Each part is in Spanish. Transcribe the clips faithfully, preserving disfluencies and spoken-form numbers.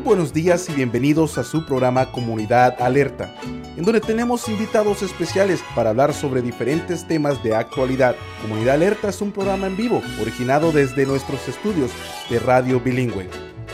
buenos días y bienvenidos a su programa Comunidad Alerta, en donde tenemos invitados especiales para hablar sobre diferentes temas de actualidad. Comunidad Alerta es un programa en vivo, originado desde nuestros estudios de Radio Bilingüe.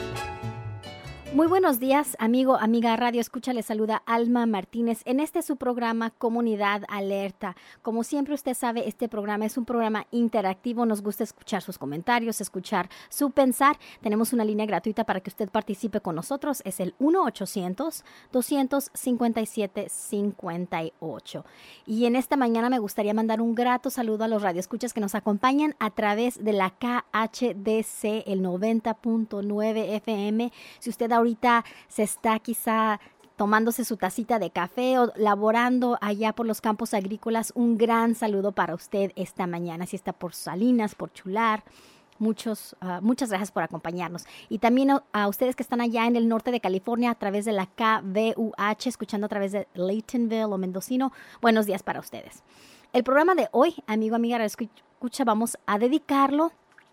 Muy buenos días, amigo, amiga Radio Escucha, les saluda Alma Martínez en este su programa Comunidad Alerta. Como siempre usted sabe, este programa es un programa interactivo, nos gusta escuchar sus comentarios, escuchar su pensar. Tenemos una línea gratuita para que usted participe con nosotros, es el uno ochocientos, doscientos cincuenta y siete, cincuenta y ocho. Y en esta mañana me gustaría mandar un grato saludo a los radioescuchas que nos acompañan a través de la K H D C, el noventa punto nueve F M. Si usted ahorita se está quizá tomándose su tacita de café o laborando allá por los campos agrícolas, un gran saludo para usted esta mañana. Si está por Salinas, por Chular, muchos, uh, muchas gracias por acompañarnos. Y también a, a ustedes que están allá en el norte de California a través de la K V U H, escuchando a través de Laytonville o Mendocino, buenos días para ustedes. El programa de hoy, amigo, amiga, escucha, vamos a dedicarlo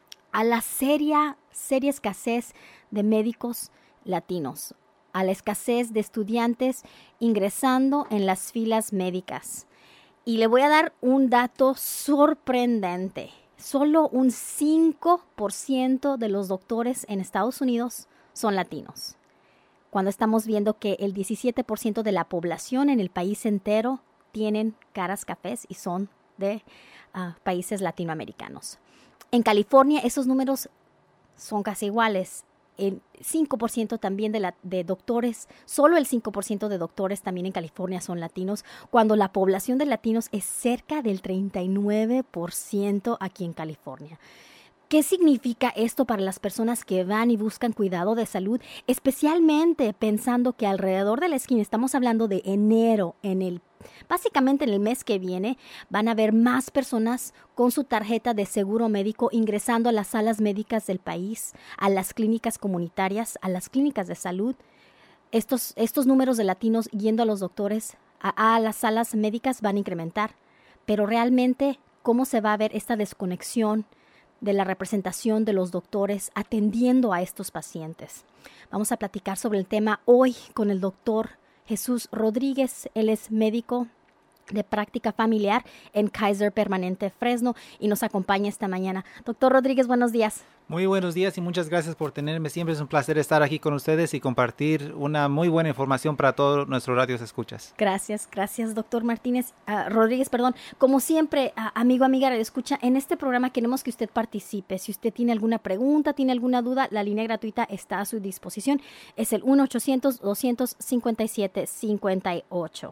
a la seria, seria escasez de médicos latinos, a la escasez de estudiantes ingresando en las filas médicas. Y le voy a dar un dato sorprendente. Solo un cinco por ciento de los doctores en Estados Unidos son latinos, cuando estamos viendo que el diecisiete por ciento de la población en el país entero tienen caras cafés y son de uh, países latinoamericanos. En California esos números son casi iguales. El cinco por ciento también de, la, de doctores, solo el cinco por ciento de doctores también en California son latinos, cuando la población de latinos es cerca del treinta y nueve por ciento aquí en California. ¿Qué significa esto para las personas que van y buscan cuidado de salud? Especialmente pensando que alrededor de la esquina, estamos hablando de enero, en el básicamente en el mes que viene, van a haber más personas con su tarjeta de seguro médico ingresando a las salas médicas del país, a las clínicas comunitarias, a las clínicas de salud. Estos, estos números de latinos yendo a los doctores, a, a las salas médicas van a incrementar. Pero realmente, ¿cómo se va a ver esta desconexión de la representación de los doctores atendiendo a estos pacientes? Vamos a platicar sobre el tema hoy con el doctor Jesús Rodríguez. Él es médico de práctica familiar en Kaiser Permanente Fresno y nos acompaña esta mañana. Doctor Rodríguez, buenos días. Muy buenos días y muchas gracias por tenerme. Siempre es un placer estar aquí con ustedes y compartir una muy buena información para todos nuestros radios escuchas. Gracias, gracias, doctor Martínez, uh, Rodríguez, perdón. Como siempre, uh, amigo, amiga, radio escucha, en este programa queremos que usted participe. Si usted tiene alguna pregunta, tiene alguna duda, la línea gratuita está a su disposición. Es el uno ochocientos, doscientos cincuenta y siete, cincuenta y ocho.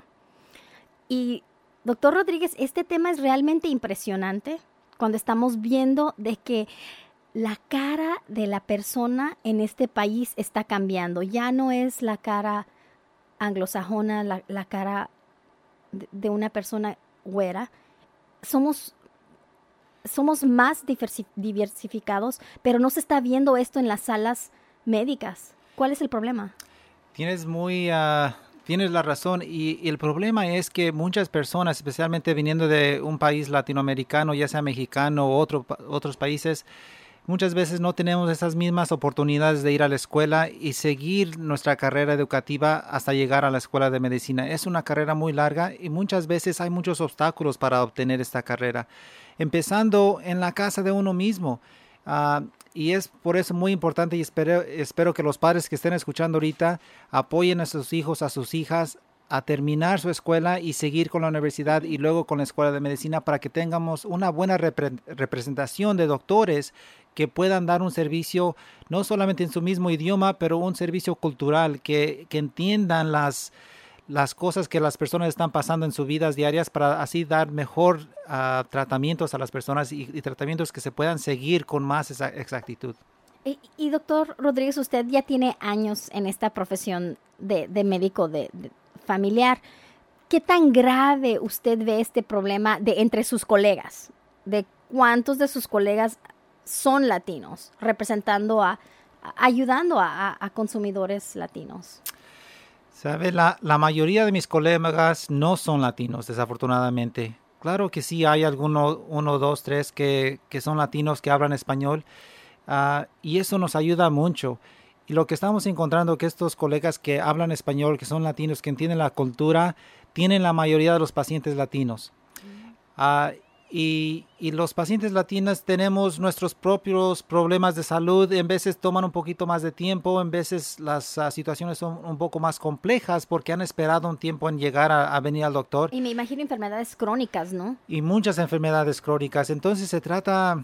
Y, doctor Rodríguez, este tema es realmente impresionante cuando estamos viendo de que la cara de la persona en este país está cambiando. Ya no es la cara anglosajona, la, la cara de, de una persona güera. Somos, somos más diversi- diversificados, pero no se está viendo esto en las salas médicas. ¿Cuál es el problema? Tienes muy... Uh... Tienes la razón y, y el problema es que muchas personas, especialmente viniendo de un país latinoamericano, ya sea mexicano o otro, otros países, muchas veces no tenemos esas mismas oportunidades de ir a la escuela y seguir nuestra carrera educativa hasta llegar a la escuela de medicina. Es una carrera muy larga y muchas veces hay muchos obstáculos para obtener esta carrera, empezando en la casa de uno mismo. Uh, y es por eso muy importante y espero, espero que los padres que estén escuchando ahorita apoyen a sus hijos, a sus hijas a terminar su escuela y seguir con la universidad y luego con la escuela de medicina para que tengamos una buena repre- representación de doctores que puedan dar un servicio no solamente en su mismo idioma, pero un servicio cultural, que, que entiendan las las cosas que las personas están pasando en sus vidas diarias para así dar mejor uh, tratamientos a las personas y, y tratamientos que se puedan seguir con más esa, exactitud. Y, y doctor Rodríguez, usted ya tiene años en esta profesión de, de médico de, de familiar. ¿Qué tan grave usted ve este problema de entre sus colegas? ¿De cuántos de sus colegas son latinos representando a, a ayudando a, a, a consumidores latinos? ¿Sabe? La, la mayoría de mis colegas no son latinos, desafortunadamente. Claro que sí hay algunos, uno, dos, tres que, que son latinos que hablan español uh, y eso nos ayuda mucho. Y lo que estamos encontrando que estos colegas que hablan español, que son latinos, que entienden la cultura, tienen la mayoría de los pacientes latinos. Mm. Uh, y, y los pacientes latinos tenemos nuestros propios problemas de salud. En veces toman un poquito más de tiempo, en veces las uh, situaciones son un poco más complejas porque han esperado un tiempo en llegar a, a venir al doctor. Y me imagino enfermedades crónicas, ¿no? Y muchas enfermedades crónicas. Entonces se trata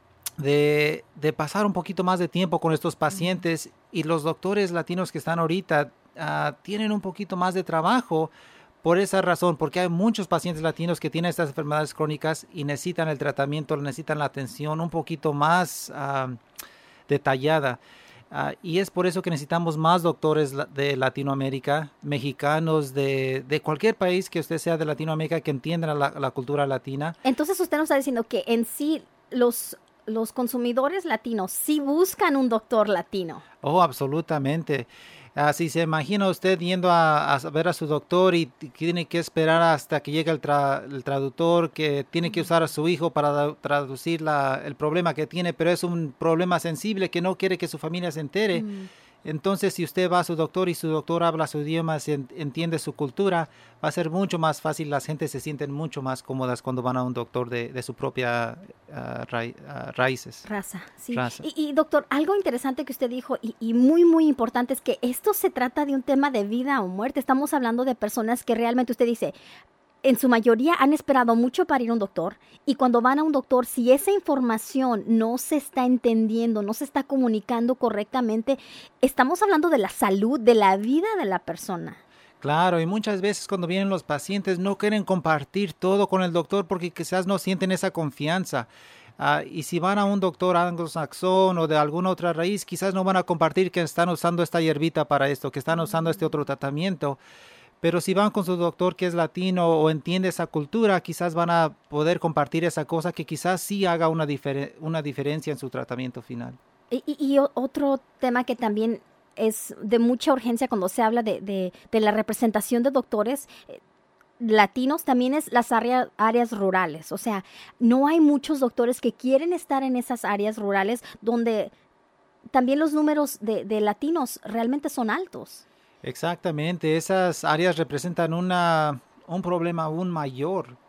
de, de pasar un poquito más de tiempo con estos pacientes. Mm. Y los doctores latinos que están ahorita uh, tienen un poquito más de trabajo. Por esa razón, porque hay muchos pacientes latinos que tienen estas enfermedades crónicas y necesitan el tratamiento, necesitan la atención un poquito más uh, detallada. Uh, y es por eso que necesitamos más doctores de Latinoamérica, mexicanos, de, de cualquier país que usted sea de Latinoamérica, que entiendan la, la cultura latina. Entonces usted nos está diciendo que en sí los, los consumidores latinos sí buscan un doctor latino. Oh, absolutamente. Uh, si se imagina usted yendo a, a ver a su doctor y tiene que esperar hasta que llegue el, tra, el traductor, que tiene que usar a su hijo para traducir la, el problema que tiene, pero es un problema sensible que no quiere que su familia se entere. Mm. Entonces, si usted va a su doctor y su doctor habla su idioma, se entiende su cultura, va a ser mucho más fácil. Las gentes se sienten mucho más cómodas cuando van a un doctor de, de su propia uh, ra, uh, raíces. Raza, sí. Raza. Y, y doctor, algo interesante que usted dijo y, y muy, muy importante es que esto se trata de un tema de vida o muerte. Estamos hablando de personas que realmente usted dice, en su mayoría han esperado mucho para ir a un doctor y cuando van a un doctor, si esa información no se está entendiendo, no se está comunicando correctamente, estamos hablando de la salud, de la vida de la persona. Claro, y muchas veces cuando vienen los pacientes no quieren compartir todo con el doctor porque quizás no sienten esa confianza. Uh, y si van a un doctor anglosaxón o de alguna otra raíz, quizás no van a compartir que están usando esta hierbita para esto, que están usando este otro tratamiento. Pero si van con su doctor que es latino o entiende esa cultura, quizás van a poder compartir esa cosa que quizás sí haga una, difer- una diferencia en su tratamiento final. Y, y, y otro tema que también es de mucha urgencia cuando se habla de, de, de la representación de doctores eh, latinos también es las área, áreas rurales. O sea, no hay muchos doctores que quieren estar en esas áreas rurales donde también los números de, de latinos realmente son altos. Exactamente, esas áreas representan una, un problema aún mayor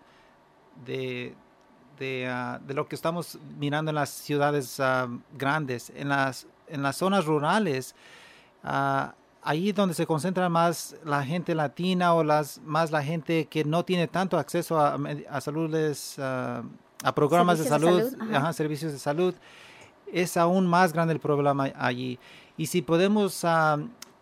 de, de, uh, de lo que estamos mirando en las ciudades uh, grandes. En las, en las zonas rurales, uh, ahí donde se concentra más la gente latina o las, más la gente que no tiene tanto acceso a, a saludes, uh, a programas de salud, de salud. Ajá. Ajá, servicios de salud, es aún más grande el problema allí. Y si podemos Uh,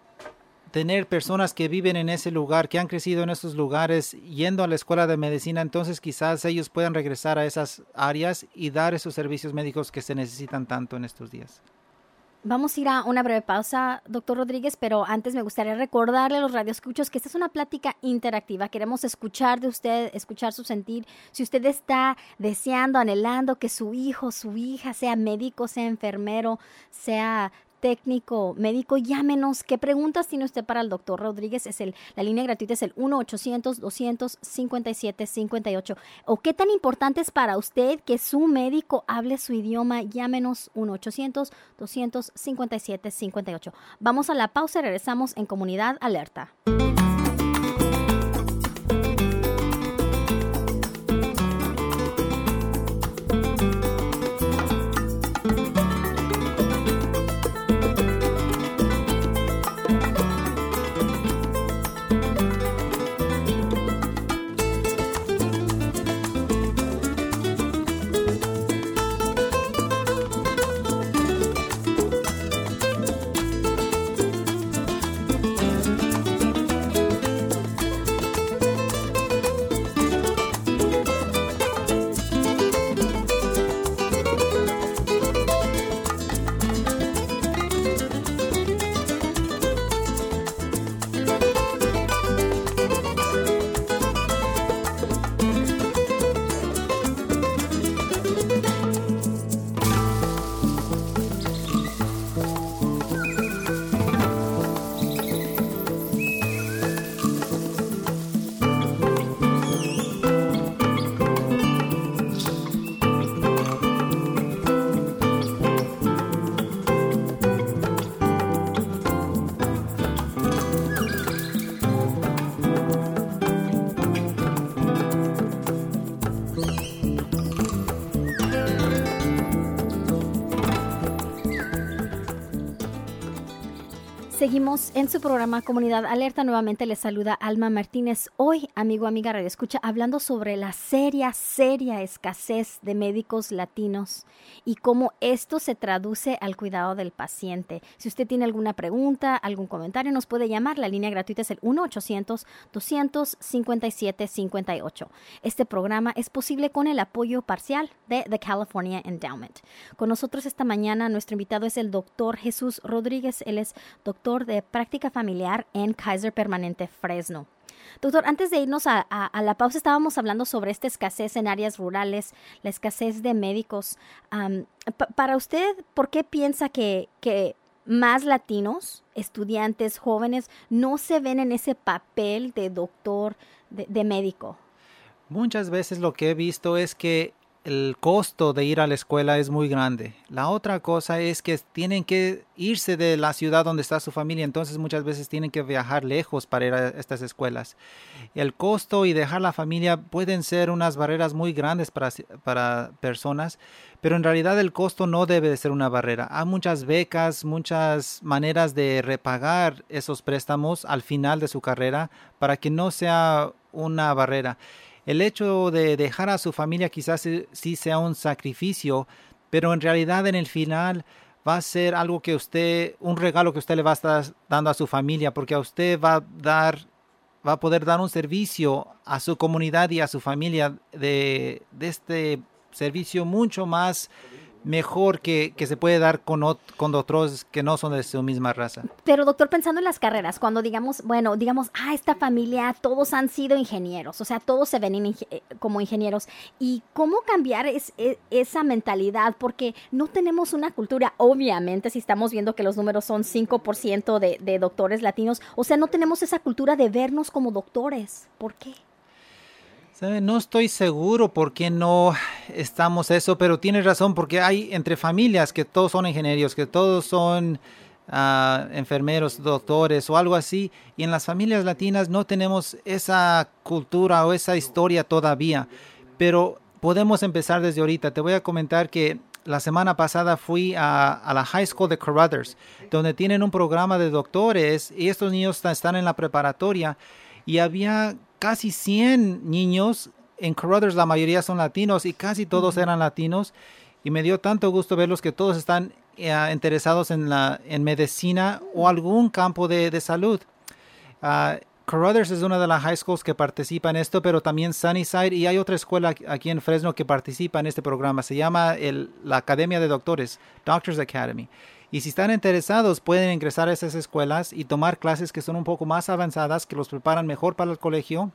tener personas que viven en ese lugar, que han crecido en esos lugares, yendo a la escuela de medicina, entonces quizás ellos puedan regresar a esas áreas y dar esos servicios médicos que se necesitan tanto en estos días. Vamos a ir a una breve pausa, doctor Rodríguez, pero antes me gustaría recordarle a los radioescuchos que esta es una plática interactiva. Queremos escuchar de usted, escuchar su sentir. Si usted está deseando, anhelando que su hijo, su hija sea médico, sea enfermero, sea técnico, médico, llámenos. ¿Qué preguntas tiene usted para el doctor Rodríguez? Es el, la línea gratuita es el uno ochocientos, doscientos cincuenta y siete, cincuenta y ocho. ¿O qué tan importante es para usted que su médico hable su idioma? Llámenos uno ochocientos, doscientos cincuenta y siete, cincuenta y ocho. Vamos a la pausa y regresamos en Comunidad Alerta. Seguimos en su programa Comunidad Alerta. Nuevamente les saluda Alma Martínez. Hoy, amigo, amiga Radio Escucha, hablando sobre la seria, seria escasez de médicos latinos y cómo esto se traduce al cuidado del paciente. Si usted tiene alguna pregunta, algún comentario, nos puede llamar. La línea gratuita es el uno ochocientos, doscientos cincuenta y siete cincuenta y ocho. Este programa es posible con el apoyo parcial de The California Endowment. Con nosotros esta mañana, nuestro invitado es el doctor Jesús Rodríguez. Él es doctor de práctica familiar en Kaiser Permanente Fresno. Doctor, antes de irnos a, a, a la pausa, estábamos hablando sobre esta escasez en áreas rurales, la escasez de médicos. Um, pa- para usted, ¿por qué piensa que, que más latinos, estudiantes, jóvenes, no se ven en ese papel de doctor, de, de médico? Muchas veces lo que he visto es que el costo de ir a la escuela es muy grande. La otra cosa es que tienen que irse de la ciudad donde está su familia, entonces muchas veces tienen que viajar lejos para ir a estas escuelas. El costo y dejar la familia pueden ser unas barreras muy grandes para, para personas, pero en realidad el costo no debe de ser una barrera. Hay muchas becas, muchas maneras de repagar esos préstamos al final de su carrera para que no sea una barrera. El hecho de dejar a su familia quizás sí sea un sacrificio, pero en realidad en el final va a ser algo que usted, un regalo que usted le va a estar dando a su familia, porque a usted va a dar, va a poder dar un servicio a su comunidad y a su familia de, de este servicio mucho más mejor que, que se puede dar con, ot- con otros que no son de su misma raza. Pero doctor, pensando en las carreras, cuando digamos, bueno, digamos, ah, esta familia, todos han sido ingenieros, o sea, todos se ven inge- como ingenieros. ¿Y cómo cambiar es, es, esa mentalidad? Porque no tenemos una cultura, obviamente, si estamos viendo que los números son cinco por ciento de, de doctores latinos, o sea, no tenemos esa cultura de vernos como doctores. ¿Por qué? ¿Sabe? No estoy seguro por qué no estamos eso, pero tiene razón, porque hay entre familias que todos son ingenieros, que todos son uh, enfermeros, doctores o algo así, y en las familias latinas no tenemos esa cultura o esa historia todavía, pero podemos empezar desde ahorita. Te voy a comentar que la semana pasada fui a, a la High School de Carruthers, donde tienen un programa de doctores y estos niños están en la preparatoria y había casi cien niños. En Carruthers la mayoría son latinos y casi todos eran latinos, y me dio tanto gusto verlos que todos están uh, interesados en, la, en medicina o algún campo de, de salud. Uh, Carruthers es una de las high schools que participa en esto, pero también Sunnyside, y hay otra escuela aquí en Fresno que participa en este programa. Se llama el, la Academia de Doctores, Doctors Academy. Y si están interesados, pueden ingresar a esas escuelas y tomar clases que son un poco más avanzadas, que los preparan mejor para el colegio.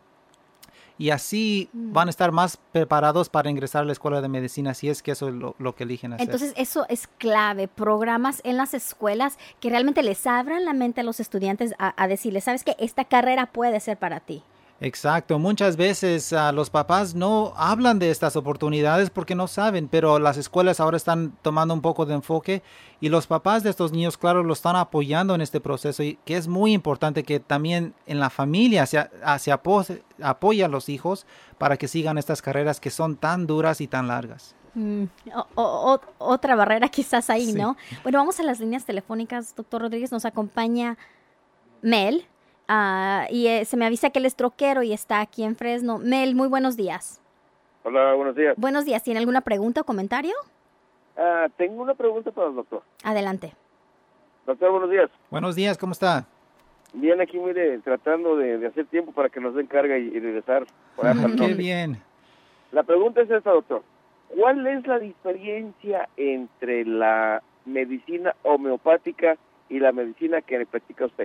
Y así mm. van a estar más preparados para ingresar a la escuela de medicina, si es que eso es lo, lo que eligen hacer. Entonces, eso es clave. Programas en las escuelas que realmente les abran la mente a los estudiantes a, a decirles, ¿sabes qué? Esta carrera puede ser para ti. Exacto. Muchas veces uh, los papás no hablan de estas oportunidades porque no saben, pero las escuelas ahora están tomando un poco de enfoque y los papás de estos niños, claro, lo están apoyando en este proceso, y que es muy importante que también en la familia se, se apo apoya a los hijos para que sigan estas carreras que son tan duras y tan largas. Mm, o, o, otra barrera quizás ahí, sí. ¿No? Bueno, vamos a las líneas telefónicas. Doctor Rodríguez, nos acompaña Mel. Uh, y eh, se me avisa que él es troquero y está aquí en Fresno. Mel, muy buenos días. Hola, buenos días. Buenos días. ¿Tiene alguna pregunta o comentario? Uh, tengo una pregunta para el doctor. Adelante. Doctor, buenos días. Buenos días, ¿cómo está? Bien, aquí mire, tratando de, de hacer tiempo para que nos den carga y, y regresar. Por allá mm, ¡Qué bien! La pregunta es esta, doctor. ¿Cuál es la diferencia entre la medicina homeopática y la medicina que practica usted?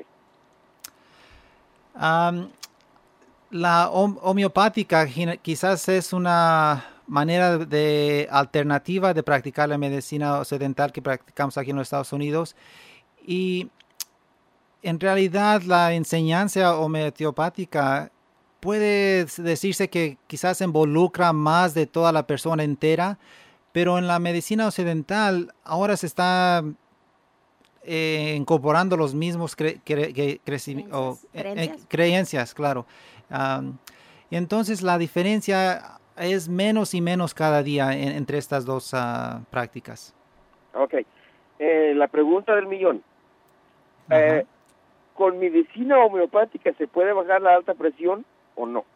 Um, la hom homeopática quizás es una manera de alternativa de practicar la medicina occidental que practicamos aquí en los Estados Unidos, y en realidad la enseñanza homeopática puede decirse que quizás involucra más de toda la persona entera, pero en la medicina occidental ahora se está Eh, incorporando los mismos cre cre cre creencias, o, eh, creencias, claro. Um, y entonces la diferencia es menos y menos cada día en, entre estas dos uh, prácticas. Ok. Eh, la pregunta del millón. Eh, ¿con medicina homeopática se puede bajar la alta presión o no?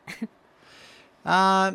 Uh,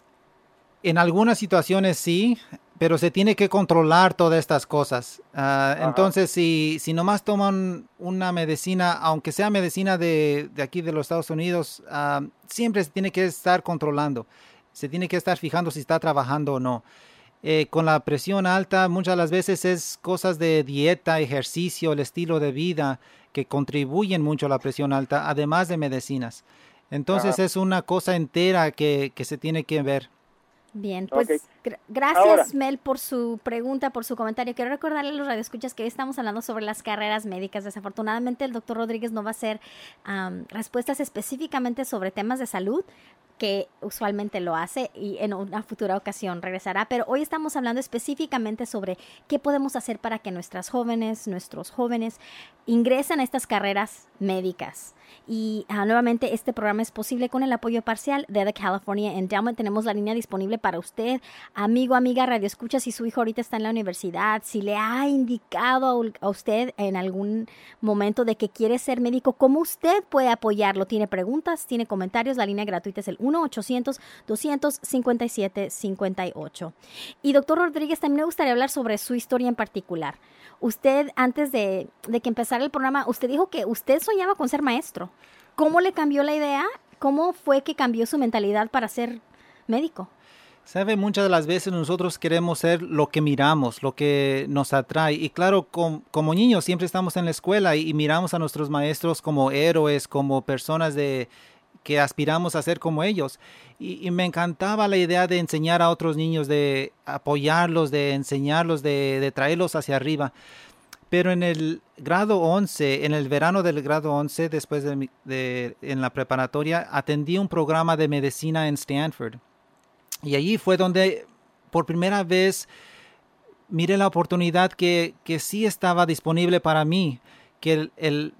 en algunas situaciones sí, pero se tiene que controlar todas estas cosas. Uh, entonces, si, si nomás toman una medicina, aunque sea medicina de, de aquí de los Estados Unidos, uh, siempre se tiene que estar controlando. Se tiene que estar fijando si está trabajando o no. Eh, con la presión alta, muchas de las veces es cosas de dieta, ejercicio, el estilo de vida que contribuyen mucho a la presión alta, además de medicinas. Entonces, uh-huh. es una cosa entera que, que se tiene que ver. Bien, pues okay. gr- gracias Ahora, Mel por su pregunta, por su comentario. Quiero recordarle a los radioescuchas que hoy estamos hablando sobre las carreras médicas. Desafortunadamente el doctor Rodríguez no va a hacer um, respuestas específicamente sobre temas de salud, que usualmente lo hace y en una futura ocasión regresará, pero hoy estamos hablando específicamente sobre qué podemos hacer para que nuestras jóvenes, nuestros jóvenes ingresen a estas carreras médicas. Y uh, nuevamente este programa es posible con el apoyo parcial de The California Endowment. Tenemos la línea disponible para usted, amigo, amiga, radioescucha. Si su hijo ahorita está en la universidad, si le ha indicado a usted en algún momento de que quiere ser médico, ¿cómo usted puede apoyarlo? ¿Tiene preguntas? ¿Tiene comentarios? La línea gratuita es el uno ochocientos, doscientos cincuenta y siete, cincuenta y ocho. Y doctor Rodríguez, también me gustaría hablar sobre su historia en particular. Usted, antes de, de que empezara el programa, usted dijo que usted soñaba con ser maestro. ¿Cómo le cambió la idea? ¿Cómo fue que cambió su mentalidad para ser médico? Sabe, muchas de las veces nosotros queremos ser lo que miramos, lo que nos atrae. Y claro, com, como niños siempre estamos en la escuela y, y miramos a nuestros maestros como héroes, como personas de que aspiramos a ser como ellos. Y, y me encantaba la idea de enseñar a otros niños, de apoyarlos, de enseñarlos, de, de traerlos hacia arriba. Pero en el grado once, en el verano del grado once, después de, de en la preparatoria, atendí un programa de medicina en Stanford. Y allí fue donde por primera vez miré la oportunidad que, que sí estaba disponible para mí, que el, el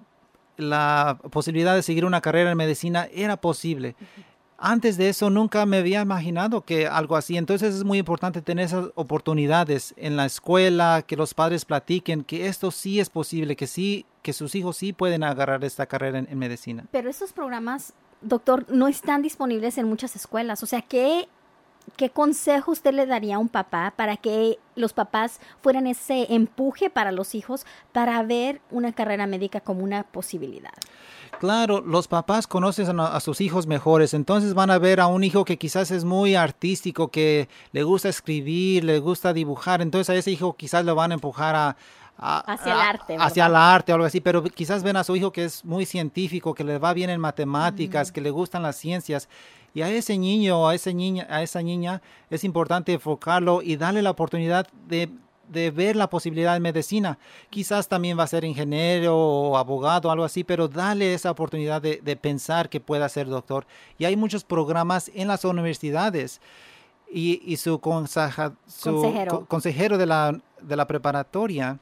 la posibilidad de seguir una carrera en medicina era posible. Uh-huh. Antes de eso nunca me había imaginado que algo así. Entonces es muy importante tener esas oportunidades en la escuela, que los padres platiquen que esto sí es posible, que sí, que sus hijos sí pueden agarrar esta carrera en, en medicina. Pero esos programas, doctor, no están disponibles en muchas escuelas. O sea, ¿qué, qué consejo usted le daría a un papá para que los papás fueran ese empuje para los hijos para ver una carrera médica como una posibilidad? Claro, los papás conocen a, a sus hijos mejores, entonces van a ver a un hijo que quizás es muy artístico, que le gusta escribir, le gusta dibujar, entonces a ese hijo quizás lo van a empujar a, a hacia el arte, a, hacia el arte o algo así, pero quizás ven a su hijo que es muy científico, que le va bien en matemáticas, mm. que le gustan las ciencias. Y a ese niño o a esa niña, a esa niña es importante enfocarlo y darle la oportunidad de, de ver la posibilidad de medicina. Quizás también va a ser ingeniero o abogado o algo así, pero dale esa oportunidad de, de pensar que pueda ser doctor. Y hay muchos programas en las universidades y, y su, conseja, su consejero, co- consejero de, la, de la preparatoria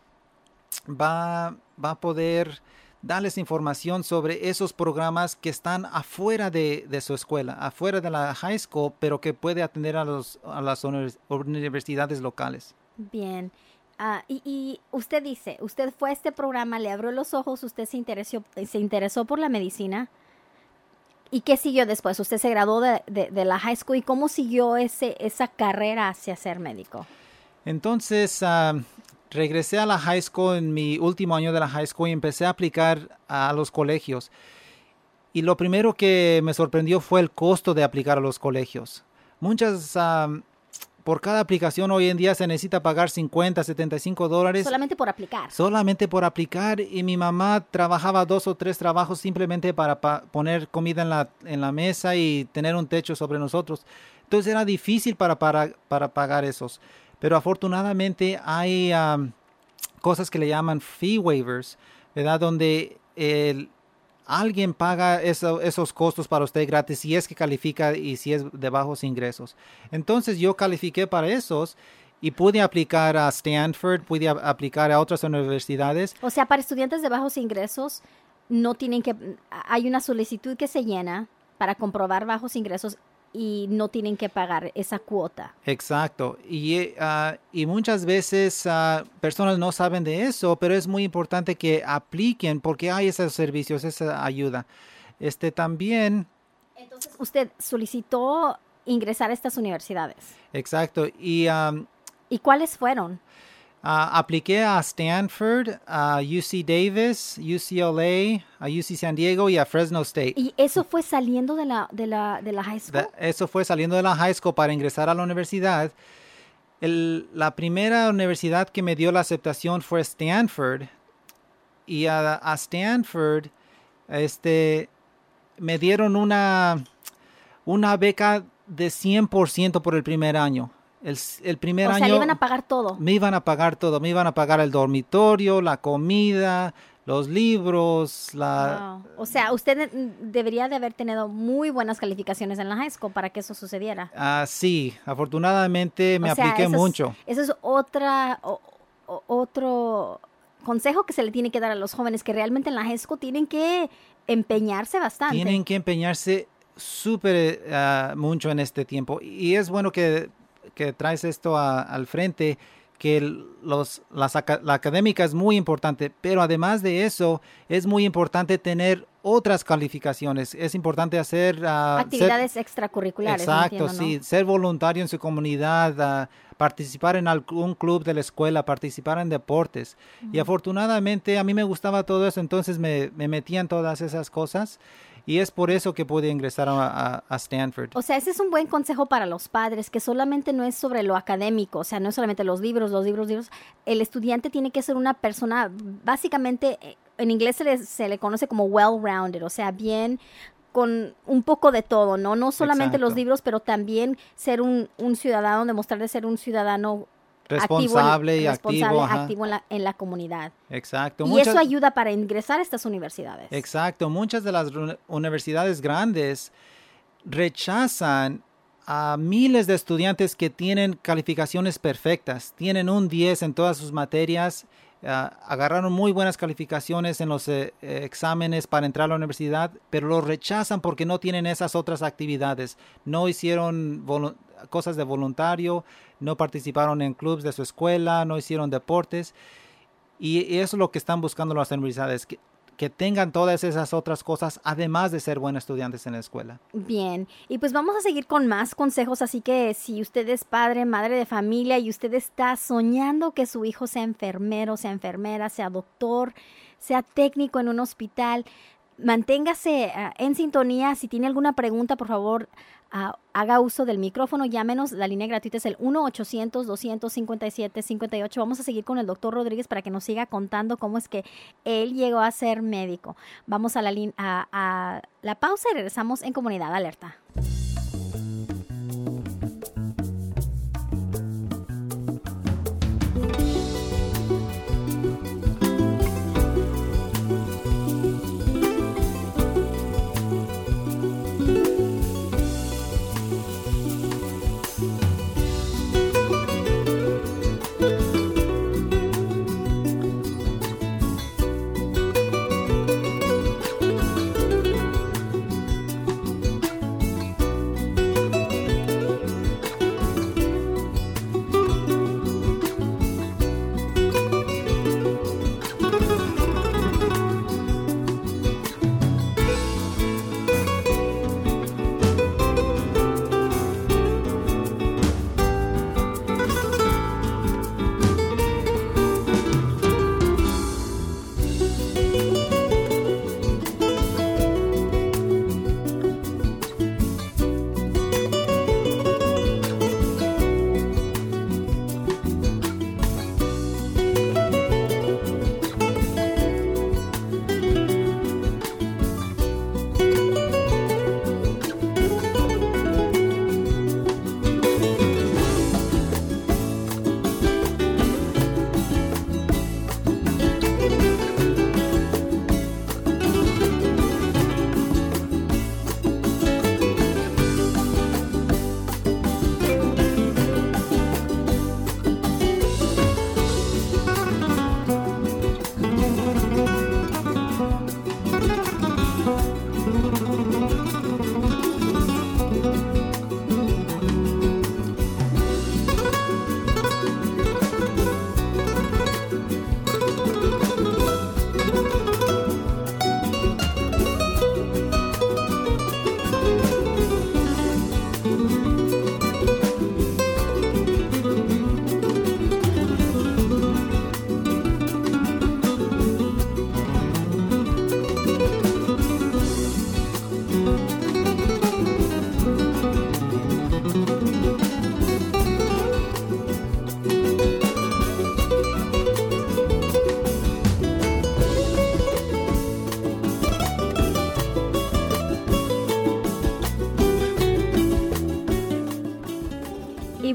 va, va a poder darles información sobre esos programas que están afuera de, de su escuela, afuera de la high school, pero que puede atender a, los, a las universidades locales. Bien. Uh, y, y usted dice, usted fue a este programa, le abrió los ojos, usted se interesó, se interesó por la medicina. ¿Y qué siguió después? Usted se graduó de, de, de la high school. ¿Y cómo siguió ese, esa carrera hacia ser médico? Entonces, uh, regresé a la high school en mi último año de la high school y empecé a aplicar a los colegios. Y lo primero que me sorprendió fue el costo de aplicar a los colegios. Muchas, uh, por cada aplicación hoy en día se necesita pagar cincuenta, setenta y cinco dólares. Solamente por aplicar. Solamente por aplicar. Y mi mamá trabajaba dos o tres trabajos simplemente para pa- poner comida en la, en la mesa y tener un techo sobre nosotros. Entonces era difícil para, para, para pagar esos. Pero afortunadamente hay um, cosas que le llaman fee waivers, ¿verdad? Donde el, alguien paga eso, esos costos para usted gratis si es que califica y si es de bajos ingresos. Entonces yo califiqué para esos y pude aplicar a Stanford, pude a, aplicar a otras universidades. O sea, para estudiantes de bajos ingresos no tienen que... Hay una solicitud que se llena para comprobar bajos ingresos. y no tienen que pagar esa cuota. Exacto. Y, uh, y muchas veces uh, personas no saben de eso, pero es muy importante que apliquen porque hay esos servicios, esa ayuda. Este también... Entonces, usted solicitó ingresar a estas universidades. Exacto. Y, um, ¿Y cuáles fueron? Uh, apliqué a Stanford, a U C Davis, U C L A, a U C San Diego y a Fresno State. ¿Y eso fue saliendo de la, de la, de la high school? De, eso fue saliendo de la high school para ingresar a la universidad. El, la primera universidad que me dio la aceptación fue Stanford. Y a, a Stanford este, me dieron una, una beca de cien por ciento por el primer año. El, el primer o año... sea, le iban a pagar todo. Me iban a pagar todo. Me iban a pagar el dormitorio, la comida, los libros, la... Wow. O sea, usted debería de haber tenido muy buenas calificaciones en la high school para que eso sucediera. Ah, sí. Afortunadamente me o sea, apliqué eso mucho. Es, eso es otra... O, o, otro consejo que se le tiene que dar a los jóvenes, que realmente en la high school tienen que empeñarse bastante. Tienen que empeñarse súper uh, mucho en este tiempo. Y es bueno que... que traes esto a, al frente, que los, las, la académica es muy importante, pero además de eso, es muy importante tener otras calificaciones. Es importante hacer... Uh, actividades ser, extracurriculares. Exacto, entiendo, sí. ¿no? Ser voluntario en su comunidad, uh, participar en algún club de la escuela, participar en deportes. Uh-huh. Y afortunadamente a mí me gustaba todo eso, entonces me, me metí en todas esas cosas. Y es por eso que pude ingresar a, a, a Stanford. O sea, ese es un buen consejo para los padres, que solamente no es sobre lo académico, o sea, no es solamente los libros, los libros, libros. El estudiante tiene que ser una persona, básicamente, en inglés se le, se le conoce como well-rounded, o sea, bien con un poco de todo, ¿no? No solamente Exacto. los libros, pero también ser un, un ciudadano, demostrar de ser un ciudadano responsable activo en, y responsable, activo, activo en, la, en la comunidad. Exacto. Y Muchas, eso ayuda para ingresar a estas universidades. Exacto. Muchas de las universidades grandes rechazan a miles de estudiantes que tienen calificaciones perfectas, tienen un diez en todas sus materias, uh, agarraron muy buenas calificaciones en los eh, exámenes para entrar a la universidad, pero los rechazan porque no tienen esas otras actividades. No hicieron volu- cosas de voluntario, no participaron en clubes de su escuela, no hicieron deportes. Y, y eso es lo que están buscando las universidades, que, que tengan todas esas otras cosas, además de ser buenos estudiantes en la escuela. Bien, y pues vamos a seguir con más consejos, así que si usted es padre, madre de familia y usted está soñando que su hijo sea enfermero, sea enfermera, sea doctor, sea técnico en un hospital, manténgase uh, en sintonía. Si tiene alguna pregunta, por favor, uh, haga uso del micrófono, llámenos. La línea gratuita es el uno ochocientos, doscientos cincuenta y siete, cincuenta y ocho. Vamos a seguir con el doctor Rodríguez para que nos siga contando cómo es que él llegó a ser médico. Vamos a la, lin- a, a la pausa y regresamos en Comunidad Alerta.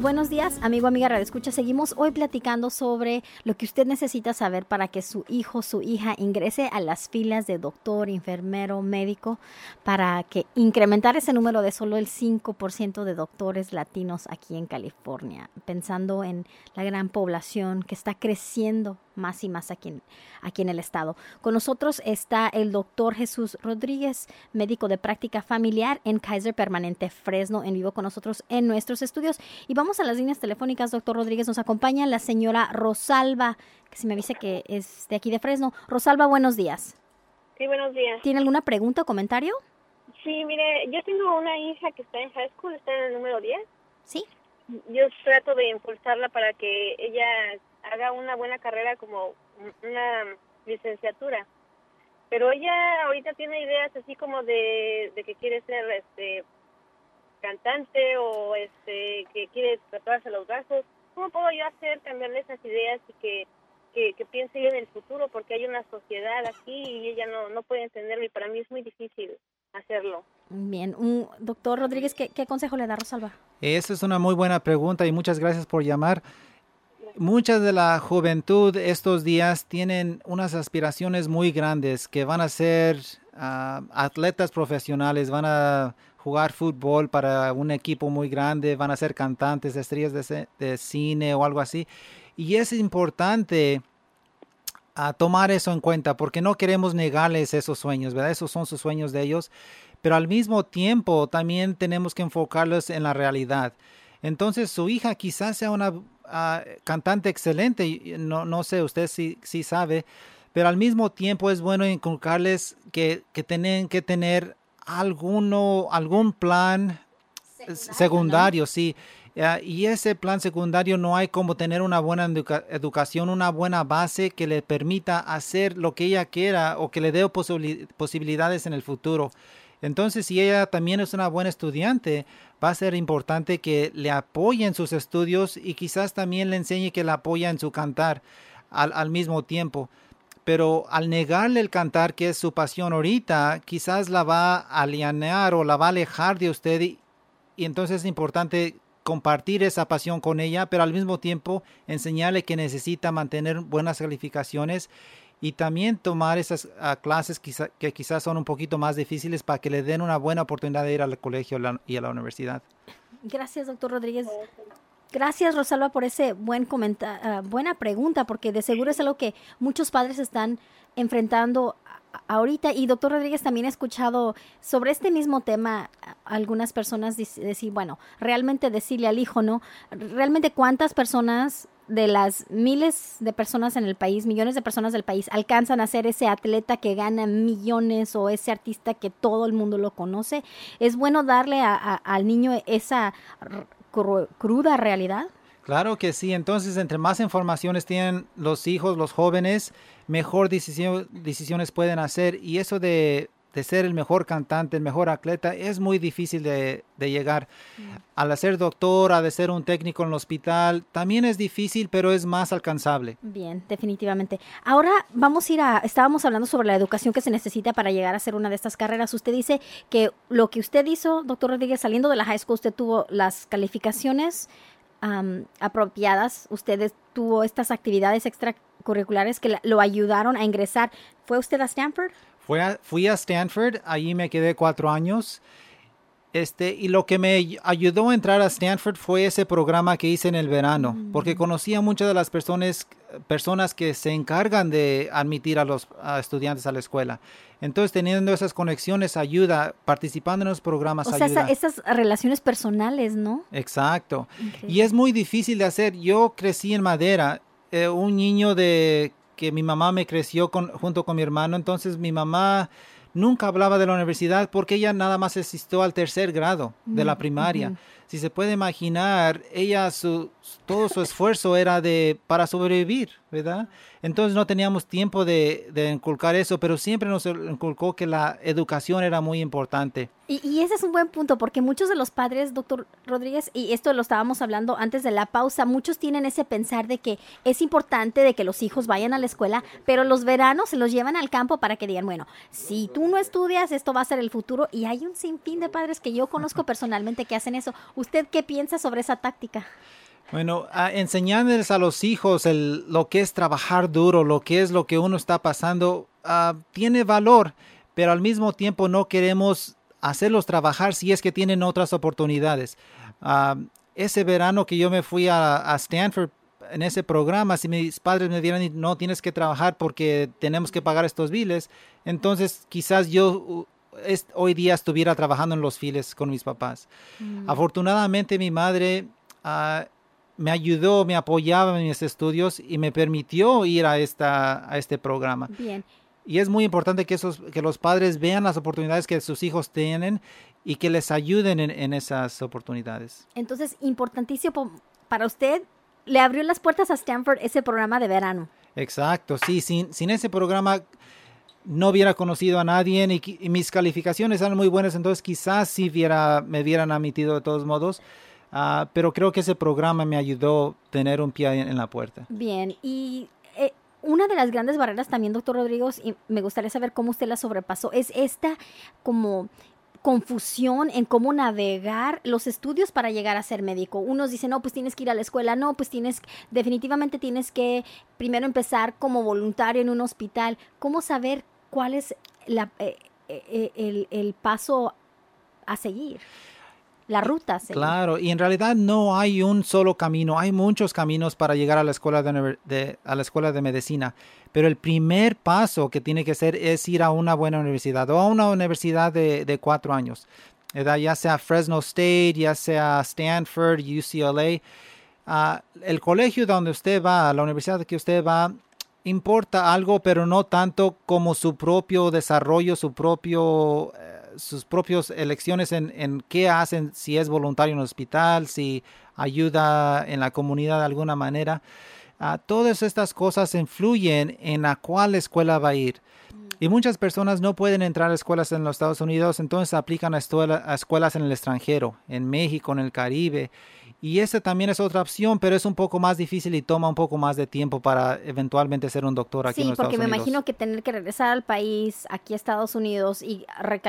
Buenos días, amigo, amiga Radio Escucha. Seguimos hoy platicando sobre lo que usted necesita saber para que su hijo, su hija ingrese a las filas de doctor, enfermero, médico, para que incrementar ese número de solo el cinco por ciento de doctores latinos aquí en California, pensando en la gran población que está creciendo más y más aquí en, aquí en el estado. Con nosotros está el doctor Jesús Rodríguez, médico de práctica familiar en Kaiser Permanente Fresno, en vivo con nosotros en nuestros estudios. Y vamos a las líneas telefónicas, doctor Rodríguez. Nos acompaña la señora Rosalba, que se me avisa que es de aquí de Fresno. Rosalba, buenos días. Sí, buenos días. ¿Tiene alguna pregunta o comentario? Sí, mire, yo tengo una hija que está en high school, está en el número diez. Sí. Yo trato de impulsarla para que ella haga una buena carrera como una licenciatura. Pero ella ahorita tiene ideas así como de, de que quiere ser este cantante o este que quiere tatuarse los brazos. ¿Cómo puedo yo hacer cambiarle esas ideas y que, que, que piense ella en el futuro? Porque hay una sociedad aquí y ella no, no puede entenderlo y para mí es muy difícil hacerlo. Bien, un doctor Rodríguez, ¿qué, qué consejo le da Rosalba? Esa es una muy buena pregunta y muchas gracias por llamar. Mucha de la juventud estos días tienen unas aspiraciones muy grandes que van a ser uh, atletas profesionales, van a jugar fútbol para un equipo muy grande, van a ser cantantes, estrellas de, de cine o algo así. Y es importante uh, tomar eso en cuenta porque no queremos negarles esos sueños, ¿verdad? Esos son sus sueños de ellos, pero al mismo tiempo también tenemos que enfocarlos en la realidad. Entonces su hija quizás sea una uh, cantante excelente, no, no sé, usted sí, sí sabe, pero al mismo tiempo es bueno inculcarles que, que tienen que tener alguno, algún plan secundario, secundario ¿no? Sí. Uh, y ese plan secundario no hay como tener una buena educa- educación, una buena base que le permita hacer lo que ella quiera o que le dé posibil- posibilidades en el futuro. Entonces, si ella también es una buena estudiante, va a ser importante que le apoye en sus estudios y quizás también le enseñe que la apoya en su cantar al, al mismo tiempo. Pero al negarle el cantar, que es su pasión ahorita, quizás la va a alienar o la va a alejar de usted y, y entonces es importante compartir esa pasión con ella, pero al mismo tiempo enseñarle que necesita mantener buenas calificaciones y también tomar esas uh, clases quizá, que quizás son un poquito más difíciles para que le den una buena oportunidad de ir al colegio la, y a la universidad. Gracias, doctor Rodríguez. Gracias, Rosalba, por ese buen comenta- uh, buena pregunta, porque de seguro es algo que muchos padres están enfrentando ahorita. Y doctor Rodríguez, también he escuchado sobre este mismo tema algunas personas decir, bueno, realmente decirle al hijo, ¿no? Realmente cuántas personas de las miles de personas en el país, millones de personas del país, alcanzan a ser ese atleta que gana millones o ese artista que todo el mundo lo conoce. ¿Es bueno darle a, a, al niño esa cru- cruda realidad? Claro que sí. Entonces, entre más informaciones tienen los hijos, los jóvenes, mejor decisión, decisiones pueden hacer. Y eso de, de ser el mejor cantante, el mejor atleta, es muy difícil de, de llegar. Mm. Al ser doctor, al ser un técnico en el hospital, también es difícil, pero es más alcanzable. Bien, definitivamente. Ahora vamos a ir a, estábamos hablando sobre la educación que se necesita para llegar a hacer una de estas carreras. Usted dice que lo que usted hizo, doctor Rodríguez, saliendo de la high school, usted tuvo las calificaciones Um, apropiadas, usted tuvo estas actividades extracurriculares que la, lo ayudaron a ingresar. ¿Fue usted a Stanford? Fui a, fui a Stanford, allí me quedé cuatro años. Este, y lo que me ayudó a entrar a Stanford fue ese programa que hice en el verano, mm. porque conocí a muchas de las personas, personas que se encargan de admitir a los a estudiantes a la escuela. Entonces, teniendo esas conexiones ayuda, participando en los programas ayuda. O sea, ayuda. Esa, esas relaciones personales, ¿no? Exacto. Increíble. Y es muy difícil de hacer. Yo crecí en Madera, eh, un niño de que mi mamá me creció con, junto con mi hermano, entonces mi mamá nunca hablaba de la universidad porque ella nada más asistió al tercer grado de la primaria. Uh-huh. Si se puede imaginar, ella, su, todo su esfuerzo era de para sobrevivir, ¿verdad? Entonces no teníamos tiempo de, de inculcar eso, pero siempre nos inculcó que la educación era muy importante. Y, y ese es un buen punto, porque muchos de los padres, doctor Rodríguez, y esto lo estábamos hablando antes de la pausa, muchos tienen ese pensar de que es importante de que los hijos vayan a la escuela, pero los veranos se los llevan al campo para que digan, bueno, si tú no estudias, esto va a ser el futuro, y hay un sinfín de padres que yo conozco personalmente que hacen eso. ¿Usted qué piensa sobre esa táctica? Bueno, uh, enseñándoles a los hijos el, lo que es trabajar duro, lo que es lo que uno está pasando, uh, tiene valor, pero al mismo tiempo no queremos hacerlos trabajar si es que tienen otras oportunidades. Uh, ese verano que yo me fui a, a Stanford, en ese programa, si mis padres me dieran, no, tienes que trabajar porque tenemos que pagar estos biles, entonces quizás yo es, hoy día estuviera trabajando en los files con mis papás. Mm. Afortunadamente mi madre uh, me ayudó, me apoyaba en mis estudios y me permitió ir a, esta, a este programa. Bien. Y es muy importante que, esos, que los padres vean las oportunidades que sus hijos tienen y que les ayuden en, en esas oportunidades. Entonces, importantísimo para usted, le abrió las puertas a Stanford ese programa de verano. Exacto, sí, sin, sin ese programa no hubiera conocido a nadie y, y mis calificaciones eran muy buenas, entonces quizás sí hubiera, me hubieran admitido de todos modos, uh, pero creo que ese programa me ayudó a tener un pie en, en la puerta. Bien, y eh, una de las grandes barreras también, doctor Rodríguez, y me gustaría saber cómo usted la sobrepasó, es esta como confusión en cómo navegar los estudios para llegar a ser médico. Unos dicen, no, pues tienes que ir a la escuela, no, pues tienes, definitivamente tienes que primero empezar como voluntario en un hospital. ¿Cómo saber cuál es la, eh, eh, el, el paso a seguir? La ruta. ¿Sí? Claro, y en realidad no hay un solo camino, hay muchos caminos para llegar a la escuela de, de, a la escuela de medicina, pero el primer paso que tiene que hacer es ir a una buena universidad o a una universidad de, de cuatro años, ¿verdad? Ya sea Fresno State, ya sea Stanford, U C L A. Uh, el colegio donde usted va, la universidad que usted va, importa algo, pero no tanto como su propio desarrollo, su propio... Eh, sus propias elecciones en, en qué hacen, si es voluntario en el hospital, si ayuda en la comunidad de alguna manera. Uh, todas estas cosas influyen en a cuál escuela va a ir. Mm. Y muchas personas no pueden entrar a escuelas en los Estados Unidos, entonces aplican a, escuela, a escuelas en el extranjero, en México, en el Caribe. Y esa también es otra opción, pero es un poco más difícil y toma un poco más de tiempo para eventualmente ser un doctor aquí sí, en los Estados Unidos. Sí, porque me imagino que tener que regresar al país, aquí a Estados Unidos, y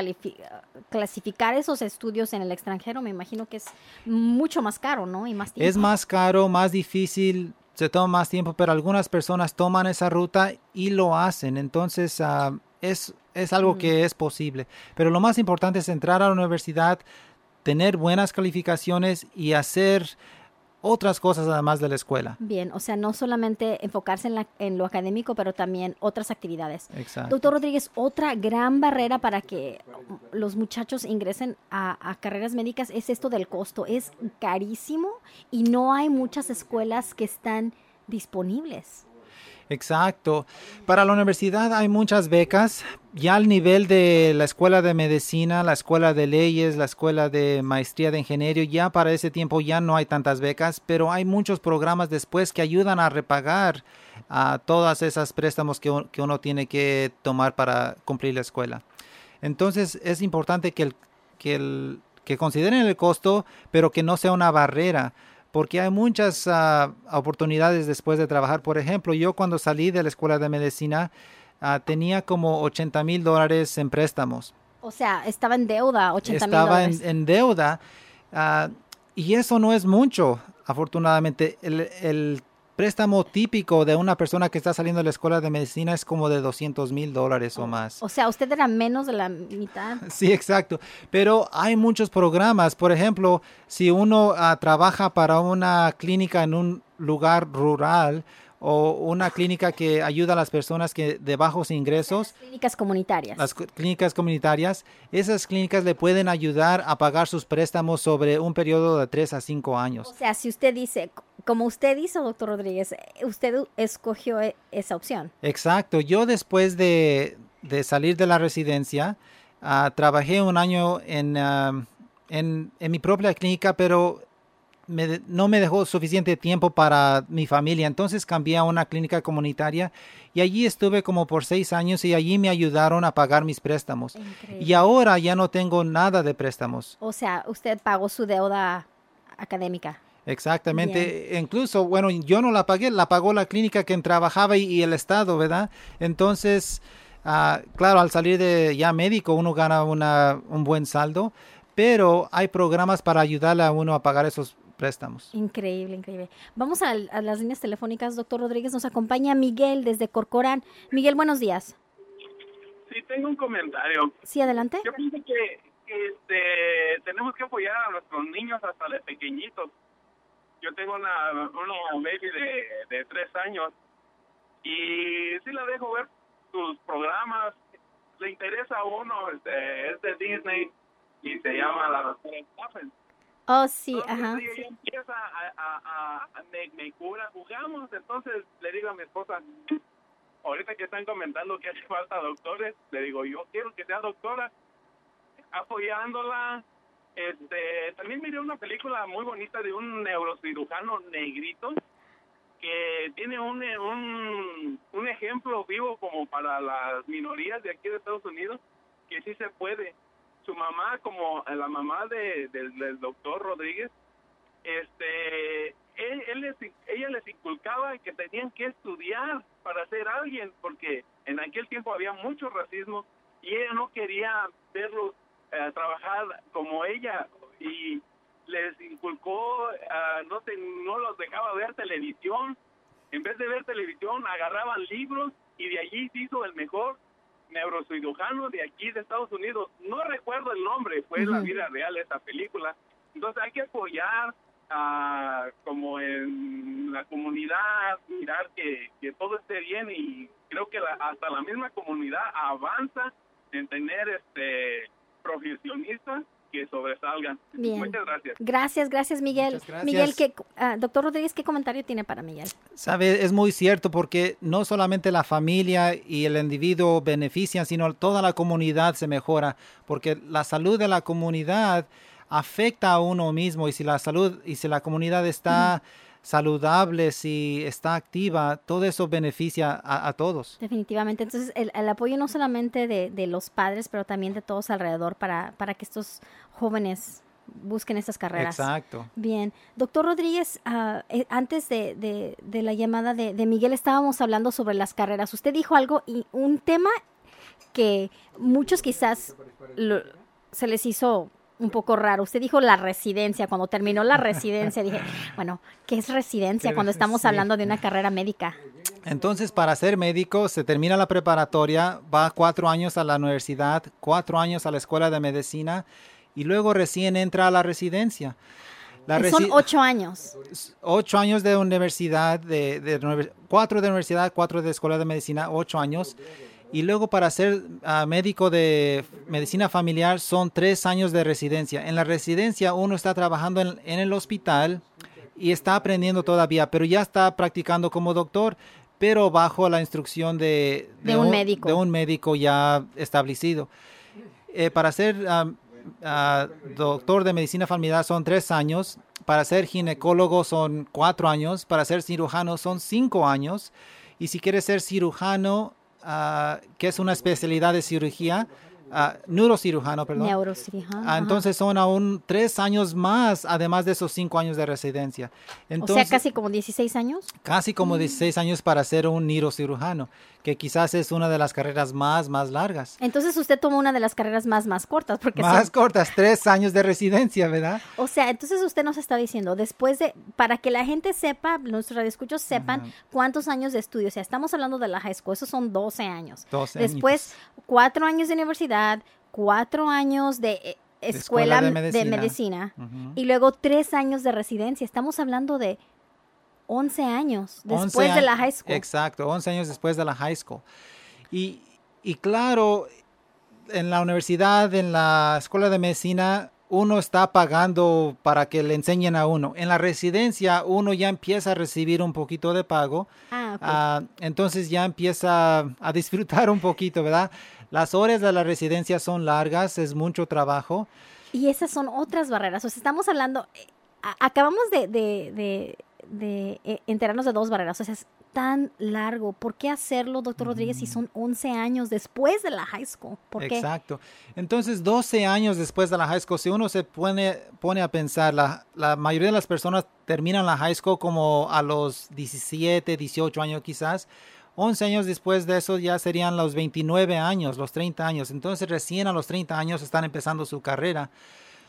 clasificar esos estudios en el extranjero, me imagino que es mucho más caro, ¿no? Y más tiempo. Es más caro, más difícil, se toma más tiempo, pero algunas personas toman esa ruta y lo hacen. Entonces, uh, es, es algo mm. que es posible. Pero lo más importante es entrar a la universidad, tener buenas calificaciones y hacer otras cosas además de la escuela. Bien, o sea, no solamente enfocarse en, la, en lo académico, pero también otras actividades. Exacto. Doctor Rodríguez, otra gran barrera para que los muchachos ingresen a, a carreras médicas es esto del costo. Es carísimo y no hay muchas escuelas que están disponibles. Exacto. Para la universidad hay muchas becas. Ya al nivel de la escuela de medicina, la escuela de leyes, la escuela de maestría de ingeniería, ya para ese tiempo ya no hay tantas becas, pero hay muchos programas después que ayudan a repagar a todas esas préstamos que, un, que uno tiene que tomar para cumplir la escuela. Entonces es importante que, el, que, el, que consideren el costo, pero que no sea una barrera. Porque hay muchas uh, oportunidades después de trabajar. Por ejemplo, yo cuando salí de la escuela de medicina uh, tenía como ochenta mil dólares en préstamos. O sea, estaba en deuda, ochenta mil dólares. Estaba en, en deuda uh, y eso no es mucho, afortunadamente. El, el préstamo típico de una persona que está saliendo de la escuela de medicina es como de doscientos mil dólares oh, o más. O sea, usted era menos de la mitad. Sí, exacto. Pero hay muchos programas. Por ejemplo, si uno uh, trabaja para una clínica en un lugar rural o una clínica que ayuda a las personas que de bajos ingresos. Las clínicas comunitarias. Las clínicas comunitarias. Esas clínicas le pueden ayudar a pagar sus préstamos sobre un periodo de tres a cinco años. O sea, si usted dice, como usted hizo, doctor Rodríguez, usted escogió esa opción. Exacto. Yo después de, de salir de la residencia, uh, trabajé un año en, uh, en, en mi propia clínica, pero Me, no me dejó suficiente tiempo para mi familia, entonces cambié a una clínica comunitaria y allí estuve como por seis años y allí me ayudaron a pagar mis préstamos. Increíble. Y ahora ya no tengo nada de préstamos. O sea, usted pagó su deuda académica. Exactamente. Bien. Incluso, bueno, yo no la pagué, la pagó la clínica que trabajaba y, y el Estado, ¿verdad? Entonces, uh, claro, al salir de ya médico uno gana una, un buen saldo. pero hay programas para ayudarle a uno a pagar esos préstamos. Increíble, increíble. Vamos a, a las líneas telefónicas, doctor Rodríguez. Nos acompaña Miguel desde Corcoran. Miguel, buenos días. Sí, tengo un comentario. Sí, adelante. Yo pienso que, que este, tenemos que apoyar a nuestros niños hasta de pequeñitos. Yo tengo una, una baby de, de tres años y sí la dejo ver sus programas. Le interesa a uno, este, es de Disney y se llama La Doctora Stephen. Oh, sí, entonces, ajá. ella Sí. empieza a, a, a, a me, me cura, jugamos, entonces le digo a mi esposa, ahorita que están comentando que hace falta doctores, le digo, yo quiero que sea doctora, apoyándola. Este, también miré una película muy bonita de un neurocirujano negrito que tiene un, un, un ejemplo vivo como para las minorías de aquí de Estados Unidos, que sí se puede. Su mamá, como la mamá de, de, del doctor Rodríguez, este, él, él les, ella les inculcaba que tenían que estudiar para ser alguien, porque en aquel tiempo había mucho racismo y ella no quería verlos eh, trabajar como ella, y les inculcó, uh, no, te, no los dejaba ver televisión. En vez de ver televisión, agarraban libros y de allí se hizo el mejor neurocirujano de aquí de Estados Unidos. No recuerdo el nombre, fue uh-huh. la vida real esa película. Entonces hay que apoyar uh, como en la comunidad, mirar que, que todo esté bien, y creo que la, hasta la misma comunidad avanza en tener este profesionistas que sobresalgan. Bien. Muchas gracias. Gracias, gracias Miguel. Gracias. Miguel, ¿qué, uh, doctor Rodríguez, ¿qué comentario tiene para Miguel? Sabe, es muy cierto, porque no solamente la familia y el individuo benefician, sino toda la comunidad se mejora, porque la salud de la comunidad afecta a uno mismo, y si la salud y si la comunidad está uh-huh. saludable, si está activa, todo eso beneficia a, a todos. Definitivamente. Entonces, el, el apoyo no solamente de, de los padres, pero también de todos alrededor para, para que estos jóvenes busquen estas carreras. Exacto. Bien. Doctor Rodríguez, uh, eh, antes de, de, de la llamada de, de Miguel, estábamos hablando sobre las carreras. Usted dijo algo, y un tema que muchos quizás lo, se les hizo un poco raro. Usted dijo la residencia. Cuando terminó la residencia dije, bueno, ¿qué es residencia cuando estamos sí. hablando de una carrera médica? Entonces, para ser médico, se termina la preparatoria, va cuatro años a la universidad, cuatro años a la escuela de medicina, y luego recién entra a la residencia. La resi- Son ocho años. Ocho años de universidad, de, de, cuatro de universidad, cuatro de escuela de medicina, ocho años. Y luego para ser uh, médico de medicina familiar son tres años de residencia. En la residencia uno está trabajando en, en el hospital y está aprendiendo todavía, pero ya está practicando como doctor, pero bajo la instrucción de, de, de, un, un, médico. de un médico ya establecido. Eh, para ser uh, uh, doctor de medicina familiar son tres años, para ser ginecólogo son cuatro años, para ser cirujano son cinco años, y si quieres ser cirujano, Uh, que es una especialidad de cirugía, uh, neurocirujano, perdón. Neurocirujano. Uh, entonces son aún tres años más, además de esos cinco años de residencia. Entonces, o sea, casi como dieciséis años. Casi como dieciséis años para ser un neurocirujano, que quizás es una de las carreras más, más largas. Entonces usted tomó una de las carreras más, más cortas. Porque más son... cortas, tres años de residencia, ¿verdad? O sea, entonces usted nos está diciendo, después de, para que la gente sepa, nuestros radioescuchos sepan uh-huh. cuántos años de estudio. O sea, estamos hablando de la high school, esos son doce años. doce Después, años. cuatro años de universidad, cuatro años de eh, escuela, de escuela de medicina, de medicina uh-huh. y luego tres años de residencia. Estamos hablando de once años después once de la high school. Exacto, once años después de la high school. Y, y claro, en la universidad, en la escuela de medicina, uno está pagando para que le enseñen a uno. En la residencia, uno ya empieza a recibir un poquito de pago. Ah, okay. uh, entonces ya empieza a disfrutar un poquito, ¿verdad? Las horas de la residencia son largas, es mucho trabajo. Y esas son otras barreras. O sea, estamos hablando, a, acabamos de, de, de, de eh, enterarnos de dos barreras. O sea, es tan largo. ¿Por qué hacerlo, doctor Rodríguez, si son once años después de la high school? ¿Por qué? Exacto. Entonces, doce años después de la high school, si uno se pone, pone a pensar, la, la mayoría de las personas terminan la high school como a los diecisiete, dieciocho años quizás. once años después de eso ya serían los veintinueve años, los treinta años. Entonces, recién a los treinta años están empezando su carrera.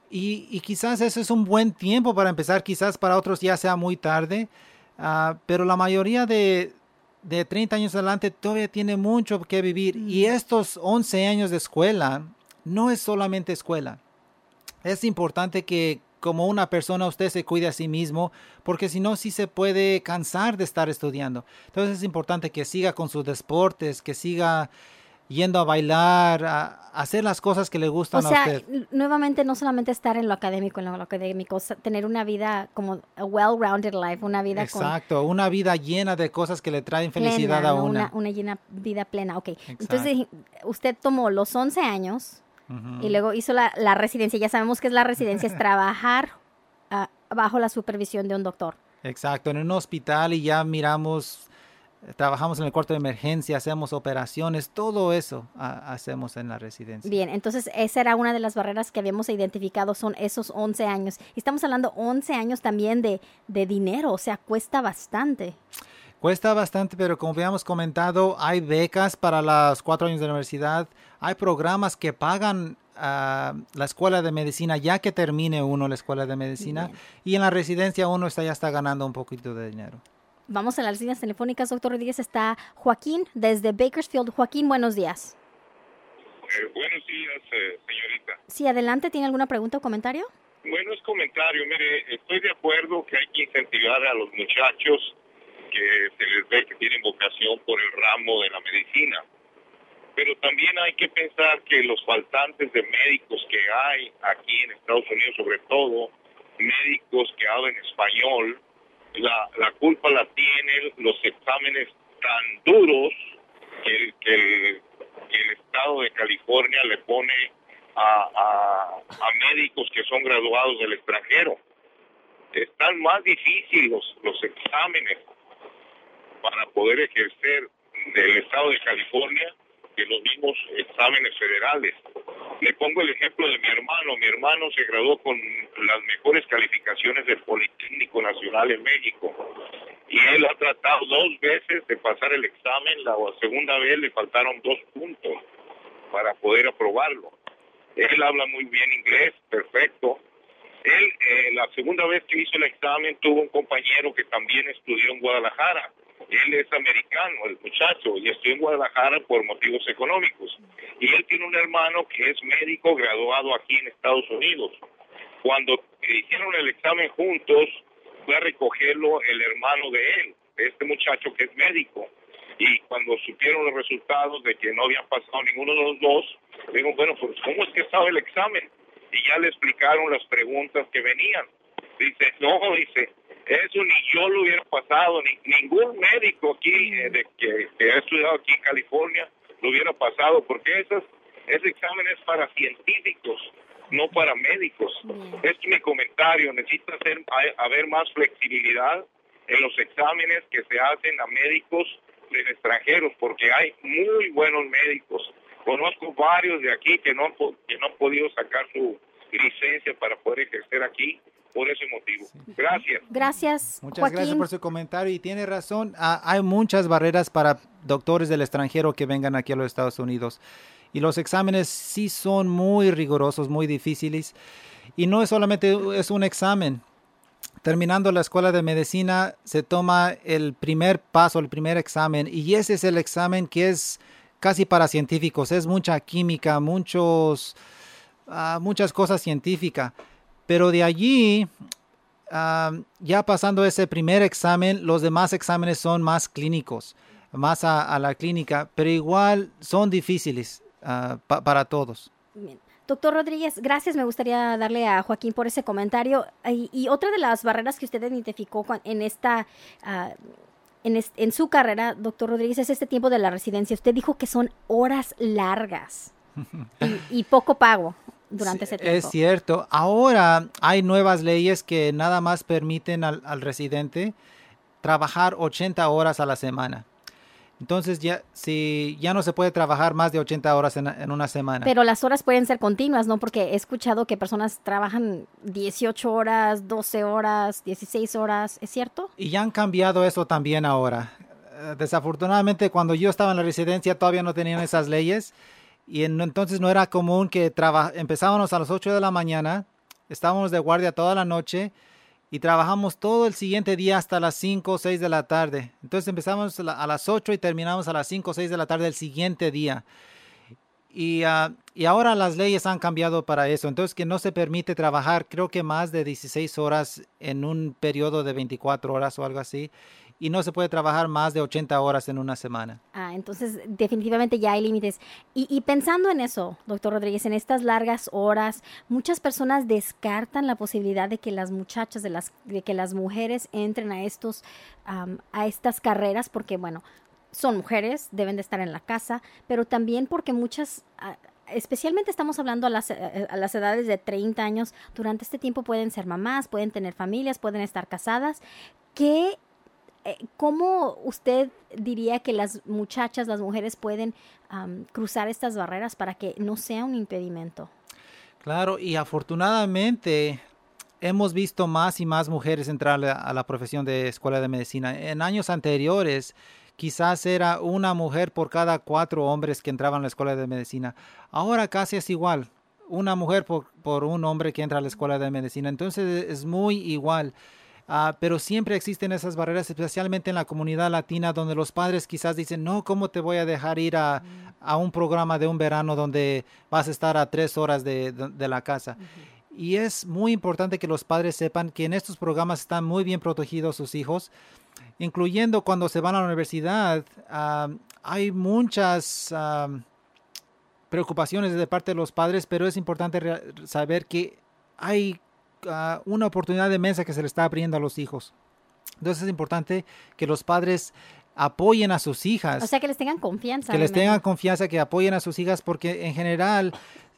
Y, y quizás ese es un buen tiempo para empezar, quizás para otros ya sea muy tarde, uh, pero la mayoría de, de treinta años adelante todavía tiene mucho que vivir. Mm. Y estos once años de escuela no es solamente escuela. Es importante que como una persona usted se cuide a sí mismo, porque si no, sí se puede cansar de estar estudiando. Entonces es importante que siga con sus deportes, que siga yendo a bailar, a, a hacer las cosas que le gustan o sea, a usted. Nuevamente, no solamente estar en lo académico, en lo, lo académico, tener una vida como a well-rounded life, una vida Exacto, con, una vida llena de cosas que le traen felicidad plena, a ¿no? una. una. Una llena vida plena, ok. Exacto. Entonces, usted tomó los once años uh-huh. y luego hizo la, la residencia. Ya sabemos que es la residencia, es trabajar uh, bajo la supervisión de un doctor. Exacto, en un hospital y ya miramos... Trabajamos en el cuarto de emergencia, hacemos operaciones, todo eso a, hacemos en la residencia. Bien, entonces esa era una de las barreras que habíamos identificado, son esos once años. Y estamos hablando once años también de, de dinero, o sea, cuesta bastante. Cuesta bastante, pero como habíamos comentado, hay becas para los cuatro años de universidad, hay programas que pagan uh, la escuela de medicina ya que termine uno la escuela de medicina. Bien. Y en la residencia uno está, ya está ganando un poquito de dinero. Vamos a las líneas telefónicas, doctor Rodríguez. Está Joaquín desde Bakersfield. Joaquín, buenos días. Eh, buenos días, eh, señorita. Sí, adelante. ¿Tiene alguna pregunta o comentario? Bueno, es comentario. Mire, estoy de acuerdo que hay que incentivar a los muchachos que se les ve que tienen vocación por el ramo de la medicina. Pero también hay que pensar que los faltantes de médicos que hay aquí en Estados Unidos, sobre todo médicos que hablan español, La, la culpa la tienen los exámenes tan duros que, que, el, que el estado de California le pone a, a, a médicos que son graduados del extranjero. Están más difíciles los, los exámenes para poder ejercer del estado de California que los mismos exámenes federales. Le pongo el ejemplo de mi hermano. Mi hermano se graduó con las mejores calificaciones del Politécnico Nacional en México. Y él ha tratado dos veces de pasar el examen. La segunda vez le faltaron dos puntos para poder aprobarlo. Él habla muy bien inglés, perfecto. Él, eh, la segunda vez que hizo el examen, tuvo un compañero que también estudió en Guadalajara. Él es americano, el muchacho, y estudió en Guadalajara por motivos económicos. Y él tiene un hermano que es médico graduado aquí en Estados Unidos. Cuando hicieron el examen juntos, fue a recogerlo el hermano de él, de este muchacho que es médico. Y cuando supieron los resultados de que no habían pasado ninguno de los dos, le digo, bueno, pues ¿cómo es que estaba el examen? Y ya le explicaron las preguntas que venían. Dice, no, dice, eso ni yo lo hubiera pasado, ni ningún médico aquí eh, de que, que ha estudiado aquí en California lo hubiera pasado, porque esas, ese examen es para científicos, no para médicos. Este es mi comentario. Necesita hacer, haber más flexibilidad en los exámenes que se hacen a médicos de extranjeros, porque hay muy buenos médicos. Conozco varios de aquí que no, que no han podido sacar su licencia para poder ejercer aquí por ese motivo. Gracias. Gracias, Muchas Joaquín. gracias por su comentario y tiene razón. Ah, hay muchas barreras para doctores del extranjero que vengan aquí a los Estados Unidos. Y los exámenes sí son muy rigurosos, muy difíciles. Y no es solamente es un examen. Terminando la escuela de medicina, se toma el primer paso, el primer examen. Y ese es el examen que es casi para científicos. Es mucha química, muchos, uh, muchas cosas científicas. Pero de allí, uh, ya pasando ese primer examen, los demás exámenes son más clínicos, más a, a la clínica, pero igual son difíciles uh, pa, para todos. Bien. Doctor Rodríguez, gracias. Me gustaría darle a Joaquín por ese comentario. Y, y otra de las barreras que usted identificó en esta, uh, en, es, en su carrera, doctor Rodríguez, es este tiempo de la residencia. Usted dijo que son horas largas y, y poco pago durante ese tiempo. Es cierto. Ahora hay nuevas leyes que nada más permiten al, al residente trabajar ochenta horas a la semana. Entonces ya si ya no se puede trabajar más de ochenta horas en, en una semana. Pero las horas pueden ser continuas, ¿no? Porque he escuchado que personas trabajan dieciocho horas, doce horas, dieciséis horas, ¿es cierto? Y ya han cambiado eso también ahora. Uh, desafortunadamente cuando yo estaba en la residencia todavía no tenían esas leyes y en, entonces no era común que traba, empezábamos a las ocho de la mañana estábamos de guardia toda la noche y trabajamos todo el siguiente día hasta las cinco o seis de la tarde. Entonces empezamos a las ocho y terminamos a las cinco o seis de la tarde del siguiente día. Y, uh, y ahora las leyes han cambiado para eso. Entonces que no se permite trabajar creo que más de dieciséis horas en un periodo de veinticuatro horas o algo así. Y no se puede trabajar más de ochenta horas en una semana. Ah, entonces definitivamente ya hay límites. Y, y pensando en eso, doctor Rodríguez, en estas largas horas, muchas personas descartan la posibilidad de que las muchachas, de, las, de que las mujeres entren a, estos, um, a estas carreras porque, bueno, son mujeres, deben de estar en la casa, pero también porque muchas, especialmente estamos hablando a las, a las edades de treinta años, durante este tiempo pueden ser mamás, pueden tener familias, pueden estar casadas. ¿Qué, ¿Cómo usted diría que las muchachas, las mujeres pueden um, cruzar estas barreras para que no sea un impedimento? Claro, y afortunadamente hemos visto más y más mujeres entrar a la, a la profesión de escuela de medicina. En años anteriores, quizás era una mujer por cada cuatro hombres que entraban a la escuela de medicina. Ahora casi es igual, una mujer por, por un hombre que entra a la escuela de medicina. Entonces es muy igual, uh, pero siempre existen esas barreras, especialmente en la comunidad latina, donde los padres quizás dicen, no, ¿cómo te voy a dejar ir a, a un programa de un verano donde vas a estar a tres horas de, de, de la casa? Uh-huh. Y es muy importante que los padres sepan que en estos programas están muy bien protegidos sus hijos, incluyendo cuando se van a la universidad. Uh, hay muchas uh, preocupaciones de parte de los padres, pero es importante re- saber que hay uh, una oportunidad inmensa que se le está abriendo a los hijos. Entonces es importante que los padres apoyen a sus hijas. O sea, que les tengan confianza. Que les tengan confianza, que apoyen a sus hijas, porque en general,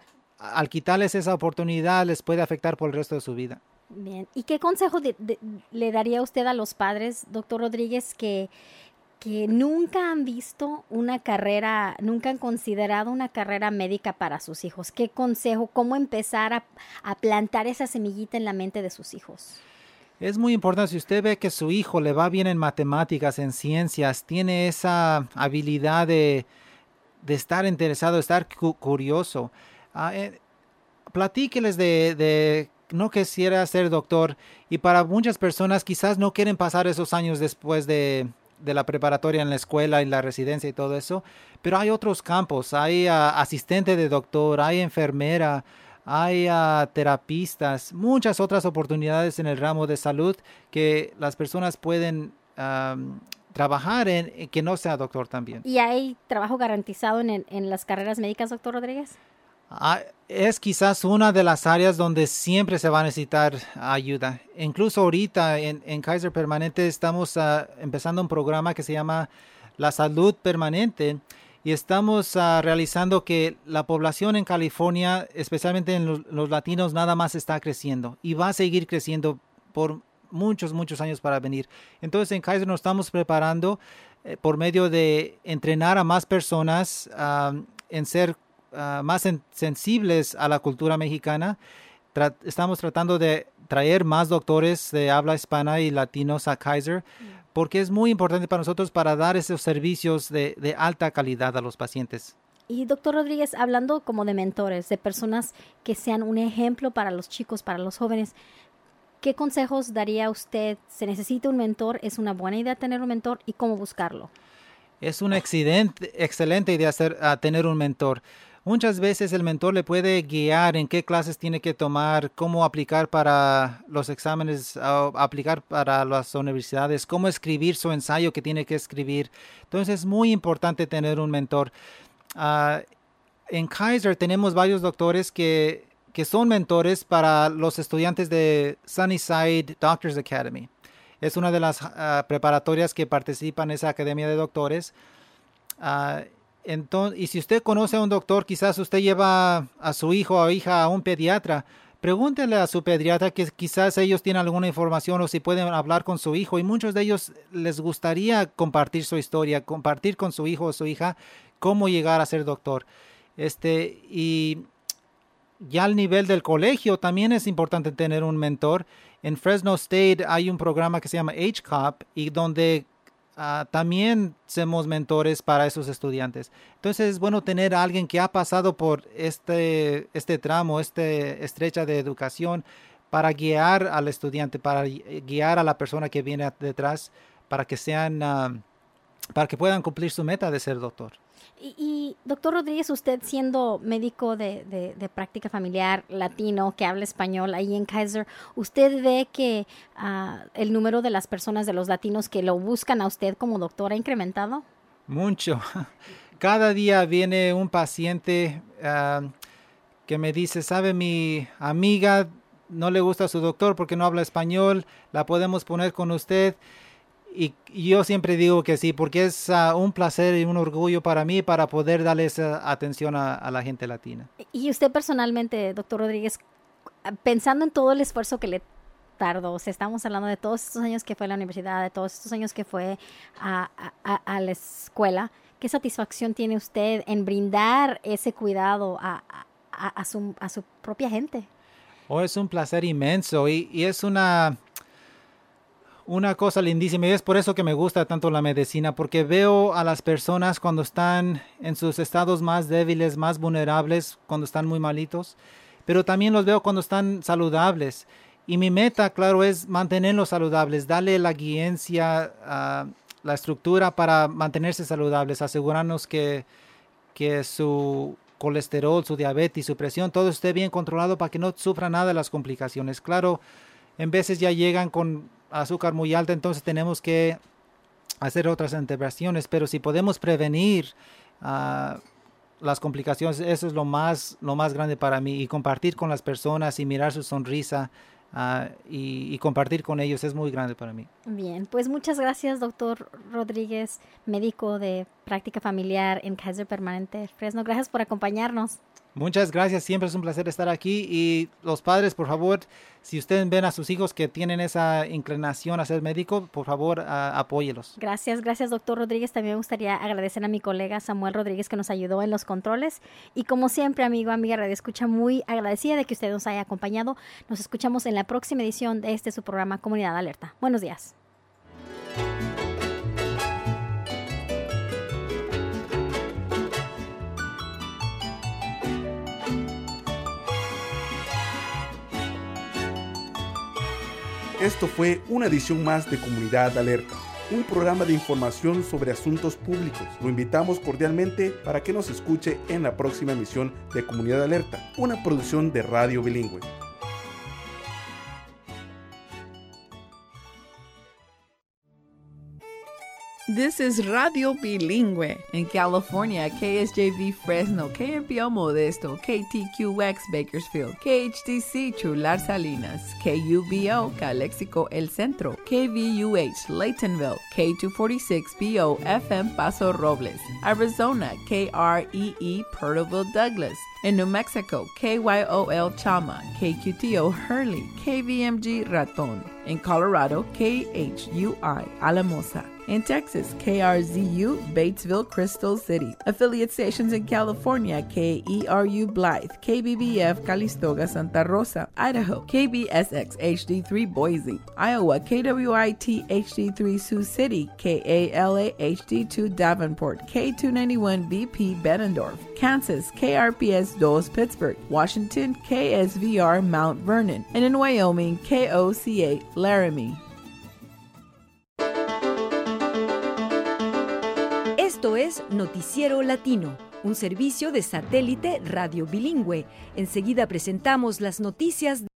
al quitarles esa oportunidad, les puede afectar por el resto de su vida. Bien. ¿Y qué consejo de, de, le daría usted a los padres, doctor Rodríguez, que, que nunca han visto una carrera, nunca han considerado una carrera médica para sus hijos? ¿Qué consejo, cómo empezar a, a plantar esa semillita en la mente de sus hijos? Es muy importante, si usted ve que su hijo le va bien en matemáticas, en ciencias, tiene esa habilidad de, de estar interesado, de estar cu- curioso, uh, eh, platíqueles de... de no quisiera ser doctor, y para muchas personas quizás no quieren pasar esos años después de, de la preparatoria en la escuela y la residencia y todo eso, pero hay otros campos, hay uh, asistente de doctor, hay enfermera, hay uh, terapistas, muchas otras oportunidades en el ramo de salud que las personas pueden um, trabajar en, que no sea doctor también. ¿Y hay trabajo garantizado en, en las carreras médicas, doctor Rodríguez? Ah, es quizás una de las áreas donde siempre se va a necesitar ayuda. Incluso ahorita en, en Kaiser Permanente estamos uh, empezando un programa que se llama La Salud Permanente y estamos uh, realizando que la población en California, especialmente en los, los latinos, nada más está creciendo y va a seguir creciendo por muchos, muchos años para venir. Entonces en Kaiser nos estamos preparando eh, por medio de entrenar a más personas uh, en ser Uh, más en, sensibles a la cultura mexicana. Tra- estamos tratando de traer más doctores de habla hispana y latinos a Kaiser, porque es muy importante para nosotros para dar esos servicios de, de alta calidad a los pacientes. Y doctor Rodríguez, hablando como de mentores, de personas que sean un ejemplo para los chicos, para los jóvenes, ¿qué consejos daría usted? ¿Se necesita un mentor? ¿Es una buena idea tener un mentor? ¿Y cómo buscarlo? Es una excelente, excelente idea hacer, uh, tener un mentor. Muchas veces el mentor le puede guiar en qué clases tiene que tomar, cómo aplicar para los exámenes, uh, aplicar para las universidades, cómo escribir su ensayo que tiene que escribir. Entonces es muy importante tener un mentor. Uh, en Kaiser tenemos varios doctores que, que son mentores para los estudiantes de Sunnyside Doctors Academy. Es una de las uh, preparatorias que participan en esa academia de doctores. Uh, Entonces, y si usted conoce a un doctor, quizás usted lleva a su hijo o hija a un pediatra, pregúntele a su pediatra que quizás ellos tienen alguna información o si pueden hablar con su hijo. Y muchos de ellos les gustaría compartir su historia, compartir con su hijo o su hija cómo llegar a ser doctor. Este, y ya al nivel del colegio también es importante tener un mentor. En Fresno State hay un programa que se llama H C O P y donde uh, también somos mentores para esos estudiantes. Entonces es bueno tener a alguien que ha pasado por este, este tramo, este estrecha de educación, para guiar al estudiante, para guiar a la persona que viene detrás, para que sean, uh, para que puedan cumplir su meta de ser doctor. Y, y doctor Rodríguez, usted siendo médico de, de, de práctica familiar latino que habla español ahí en Kaiser, ¿usted ve que uh, el número de las personas, de los latinos que lo buscan a usted como doctor ha incrementado? Mucho. Cada día viene un paciente uh, que me dice, sabe, mi amiga no le gusta a su doctor porque no habla español, la podemos poner con usted. Y yo siempre digo que sí, porque es uh, un placer y un orgullo para mí para poder darle esa atención a, a la gente latina. Y usted personalmente, doctor Rodríguez, pensando en todo el esfuerzo que le tardó, o sea, estamos hablando de todos estos años que fue a la universidad, de todos estos años que fue a, a, a la escuela, ¿qué satisfacción tiene usted en brindar ese cuidado a, a, a, su, a su propia gente? Oh, es un placer inmenso y, y es una... Una cosa lindísima, y es por eso que me gusta tanto la medicina, porque veo a las personas cuando están en sus estados más débiles, más vulnerables, cuando están muy malitos, pero también los veo cuando están saludables. Y mi meta, claro, es mantenerlos saludables, darle la guiencia, uh, la estructura para mantenerse saludables, asegurarnos que, que su colesterol, su diabetes, su presión, todo esté bien controlado para que no sufra nada de las complicaciones. Claro, en veces ya llegan con azúcar muy alta, entonces tenemos que hacer otras intervenciones, pero si podemos prevenir uh, las complicaciones, eso es lo más, lo más grande para mí, y compartir con las personas y mirar su sonrisa uh, y, y compartir con ellos es muy grande para mí. Bien, pues muchas gracias, doctor Rodríguez, médico de práctica familiar en Kaiser Permanente Fresno. Gracias por acompañarnos. Muchas gracias, siempre es un placer estar aquí, y los padres, por favor, si ustedes ven a sus hijos que tienen esa inclinación a ser médico, por favor, uh, apóyelos. Gracias, gracias, doctor Rodríguez. También me gustaría agradecer a mi colega Samuel Rodríguez que nos ayudó en los controles, y como siempre, amigo, amiga Radio Escucha, muy agradecida de que usted nos haya acompañado. Nos escuchamos en la próxima edición de este su programa Comunidad Alerta. Buenos días. Esto fue una edición más de Comunidad Alerta, un programa de información sobre asuntos públicos. Lo invitamos cordialmente para que nos escuche en la próxima emisión de Comunidad Alerta, una producción de Radio Bilingüe. This is Radio Bilingüe. In California, K S J V Fresno, K M P O Modesto, K T Q X Bakersfield, K H D C Chular Salinas, K U B O Calexico El Centro, K V U H Laytonville, K two forty-six B O F M Paso Robles, Arizona, K R E E Purtleville Douglas. In New Mexico, K Y O L Chama, K Q T O Hurley, K V M G Raton. In Colorado, K H U I Alamosa. In Texas, K R Z U Batesville Crystal City. Affiliate stations in California, K E R U Blythe, K B B F Calistoga Santa Rosa. Idaho, K B S X H D three Boise. Iowa, K W I T H D three Sioux City, K A L A H D two Davenport, K two ninety-one B P Bettendorf. Kansas, K R P S two Pittsburgh. Washington, K S V R Mount Vernon. And in Wyoming, K O C eight Laramie. Esto es Noticiero Latino, un servicio de satélite radio bilingüe. Enseguida presentamos las noticias de